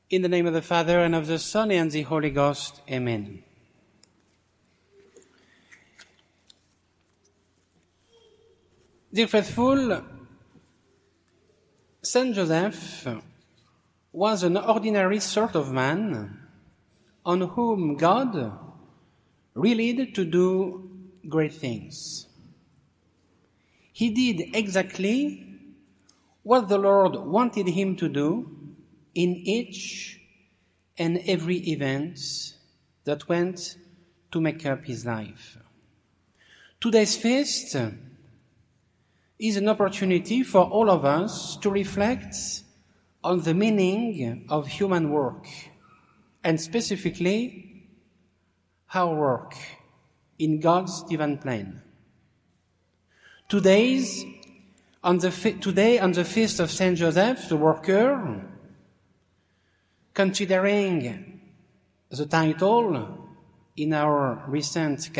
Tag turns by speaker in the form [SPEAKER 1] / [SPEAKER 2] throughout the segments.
[SPEAKER 1] In the name of the Father, and of the Son, and the Holy Ghost. Amen. Dear faithful, Saint Joseph was an ordinary sort of man on whom God relied to do great things. He did exactly what the Lord wanted him to do in each and every event that went to make up his life. Today's feast is an opportunity for all of us to reflect on the meaning of human work, and specifically our work in God's divine plan. Today, on the feast of Saint Joseph, the worker, considering the title in our recent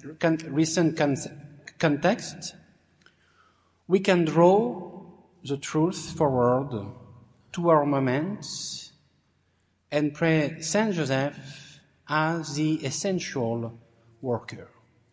[SPEAKER 1] context, we can draw the truth forward to our moments and pray Saint Joseph as the essential worker.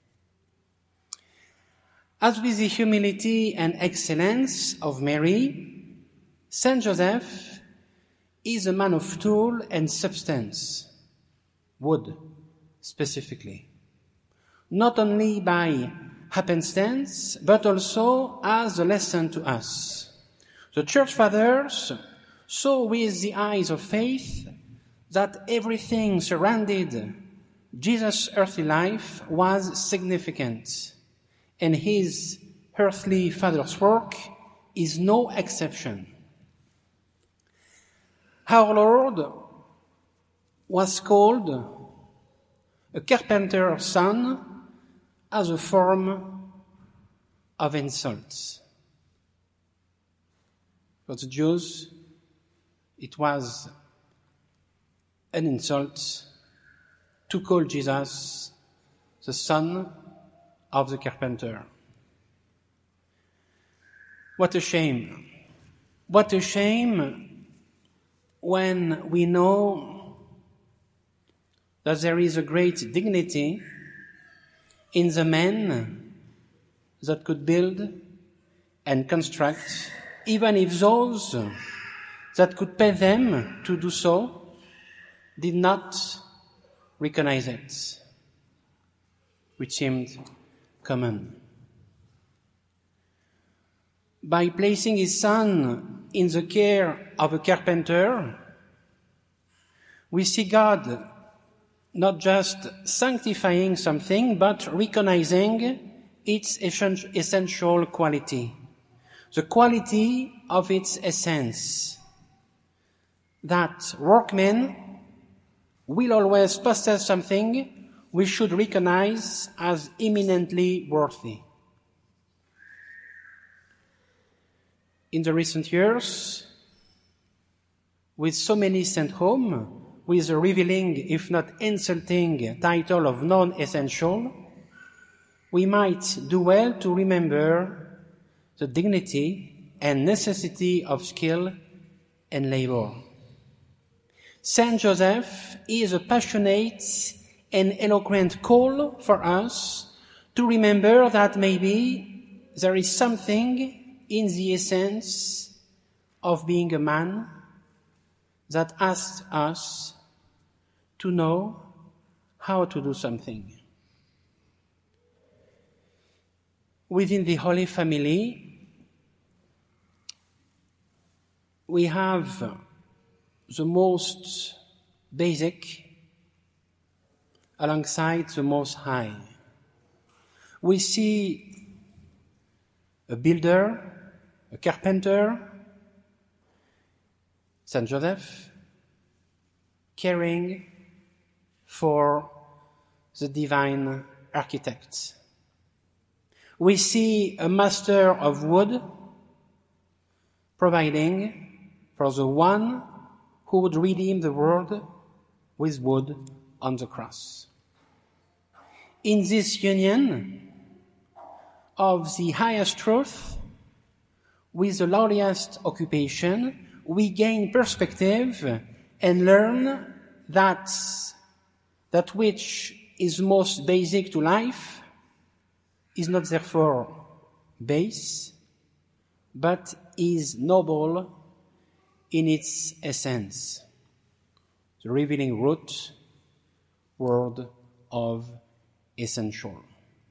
[SPEAKER 1] As with the humility and excellence of Mary, Saint Joseph is a man of tool and substance, wood specifically, not only by happenstance, but also as a lesson to us. The Church Fathers saw with the eyes of faith that everything surrounded Jesus' earthly life was significant, and his earthly Father's work is no exception. Our Lord was called a carpenter's son as a form of insult. For the Jews, it was an insult to call Jesus the son of the carpenter. What a shame. What a shame when we know that there is a great dignity in the men that could build and construct, even if those that could pay them to do so did not recognize it, which seemed common. By placing his son in the care of a carpenter, we see God not just sanctifying something, but recognizing its essential quality, the quality of its essence, that workmen will always possess something we should recognize as eminently worthy. In the recent years, with so many sent home, with a revealing, if not insulting, title of non-essential, we might do well to remember the dignity and necessity of skill and labor. Saint Joseph is a passionate and eloquent call for us to remember that maybe there is something in the essence of being a man that asks us to know how to do something. Within the Holy Family, we have the most basic alongside the most high. We see a builder, a carpenter, Saint Joseph, caring for the divine architect. We see a master of wood providing for the one who would redeem the world with wood on the cross. In this union of the highest truth with the lowliest occupation, we gain perspective and learn that which is most basic to life is not therefore base, but is noble in its essence. The revealing root word of essential.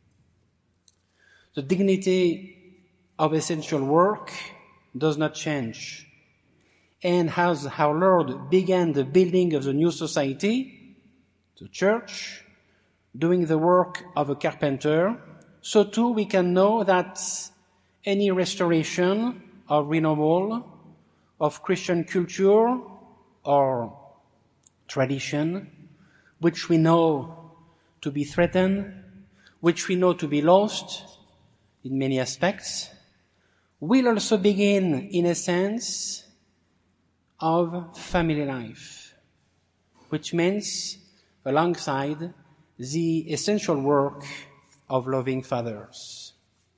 [SPEAKER 1] The dignity of essential work does not change. And as our Lord began the building of the new society, the church, doing the work of a carpenter, so too we can know that any restoration or renewal of Christian culture or tradition, which we know to be threatened, which we know to be lost in many aspects, will also begin in a sense of family life, which means alongside the essential work of loving fathers.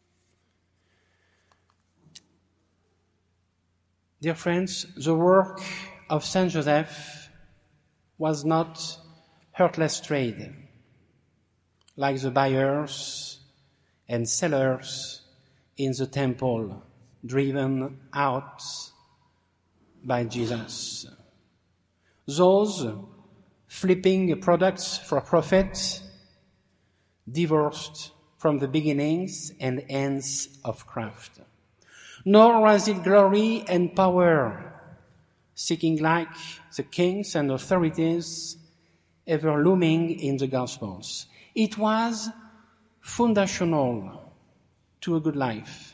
[SPEAKER 1] Dear friends, the work of Saint Joseph was not heartless trade, like the buyers and sellers in the temple driven out by Jesus. Those flipping products for profit, divorced from the beginnings and ends of craft. Nor was it glory and power, seeking like the kings and authorities ever looming in the Gospels. It was foundational to a good life,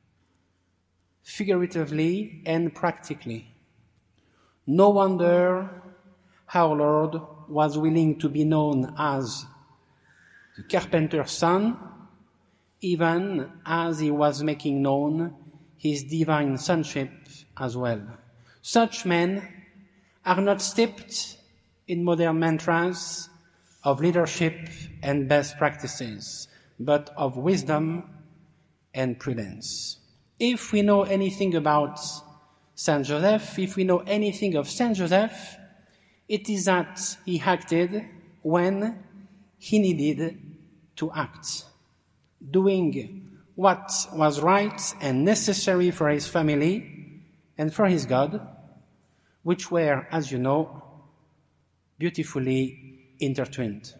[SPEAKER 1] figuratively and practically. No wonder our Lord was willing to be known as the carpenter's son, even as he was making known his divine sonship as well. Such men are not steeped in modern mantras of leadership and best practices, but of wisdom and prudence. If we know anything about Saint Joseph, if we know anything of Saint Joseph, it is that he acted when he needed to act, doing what was right and necessary for his family and for his God, which were, as you know, beautifully intertwined.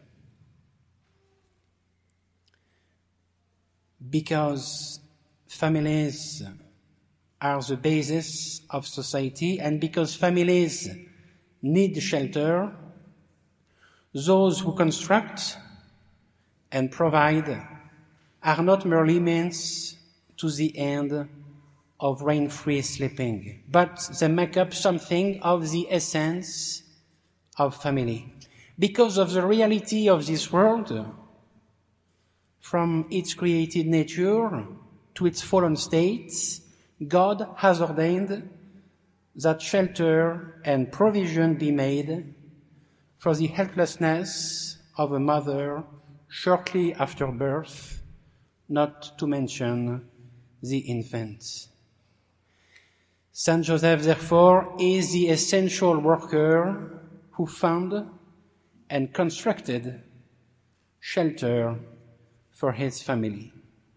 [SPEAKER 1] Because families are the basis of society, and because families need shelter, those who construct and provide are not merely means to the end of rain-free sleeping, but they make up something of the essence of family. Because of the reality of this world, from its created nature to its fallen states, God has ordained that shelter and provision be made for the helplessness of a mother shortly after birth, not to mention the infant. Saint Joseph, therefore, is the essential worker who found and constructed shelter for his family.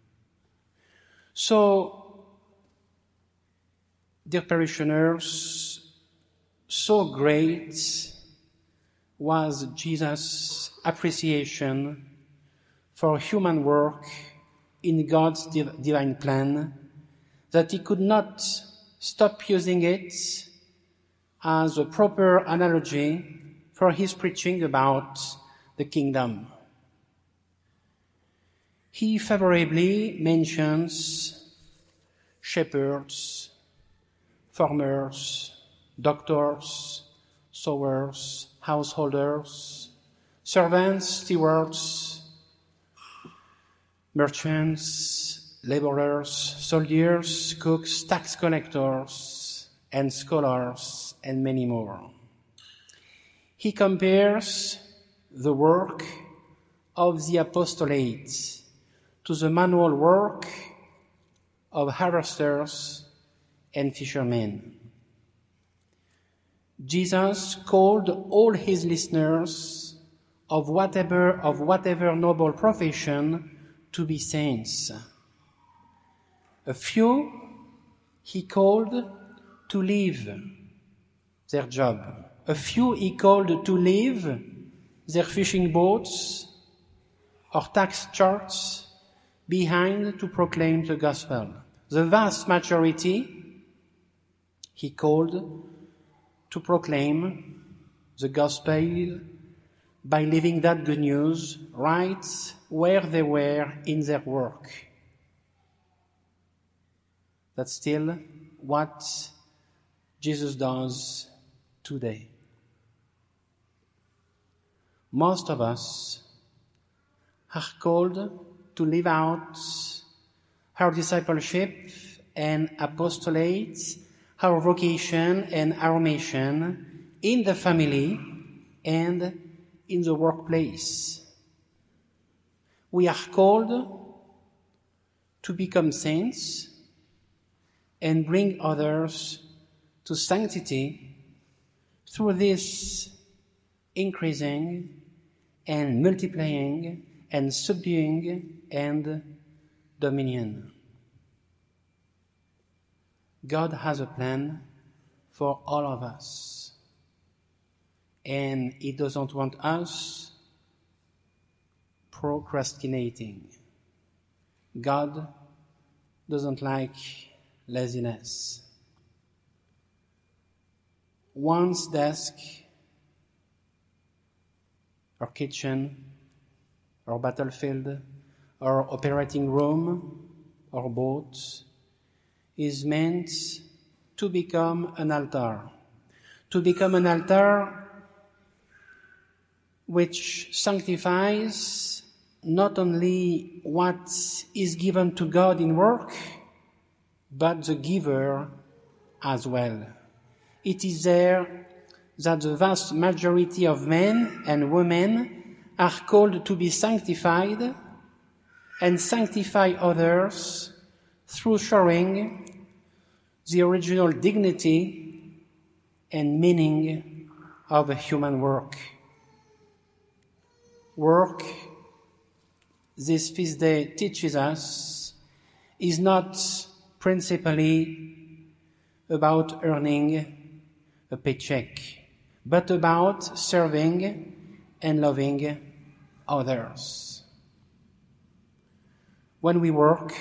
[SPEAKER 1] So, dear parishioners, so great was Jesus' appreciation for human work in God's divine plan that he could not stop using it as a proper analogy for his preaching about the kingdom. He favorably mentions shepherds, farmers, doctors, sowers, householders, servants, stewards, merchants, laborers, soldiers, cooks, tax collectors, and scholars, and many more. He compares the work of the apostolate to the manual work of harvesters and fishermen. Jesus called all his listeners of whatever noble profession to be saints. A few he called to leave their job. A few he called to leave their fishing boats or tax charts behind to proclaim the gospel. The vast majority he called to proclaim the gospel by living that good news right where they were in their work. That's still what Jesus does today. Most of us are called to live out our discipleship and apostolate, our vocation and our mission in the family and in the workplace. We are called to become saints and bring others to sanctity through this increasing and multiplying and subduing and dominion. God has a plan for all of us, and He doesn't want us procrastinating. God doesn't like laziness. One's desk, or kitchen, or battlefield, or operating room, or boat, is meant to become an altar. To become an altar which sanctifies not only what is given to God in work, but the giver as well. It is there that the vast majority of men and women are called to be sanctified and sanctify others through showing the original dignity and meaning of human work. Work, this feast day teaches us, is not principally about earning a paycheck, but about serving and loving others. When work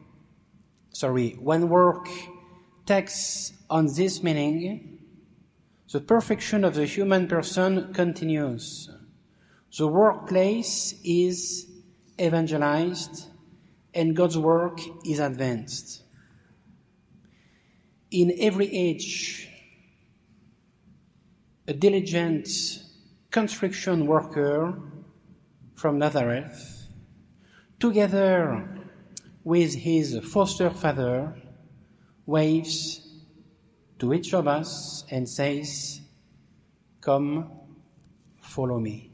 [SPEAKER 1] takes on this meaning, the perfection of the human person continues. The workplace is evangelized and God's work is advanced. In every age, a diligent construction worker from Nazareth, together with his foster father, waves to each of us and says, "Come, follow me."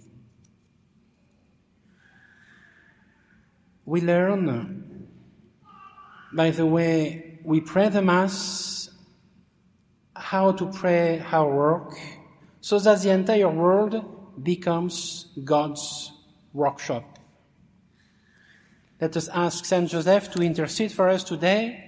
[SPEAKER 1] We learn by the way we pray the Mass how to pray our work so that the entire world becomes God's workshop. Let us ask Saint Joseph to intercede for us today,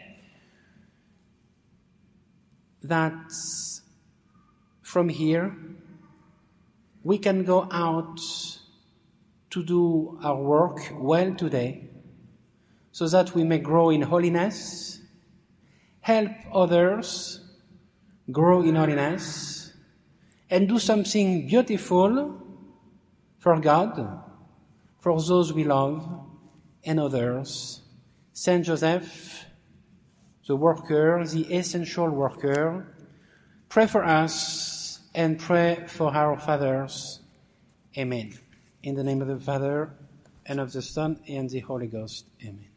[SPEAKER 1] that from here we can go out to do our work well today, so that we may grow in holiness, help others grow in holiness, and do something beautiful for God, for those we love, and others. Saint Joseph, the worker, the essential worker, pray for us and pray for our fathers. Amen. In the name of the Father, and of the Son, and the Holy Ghost. Amen.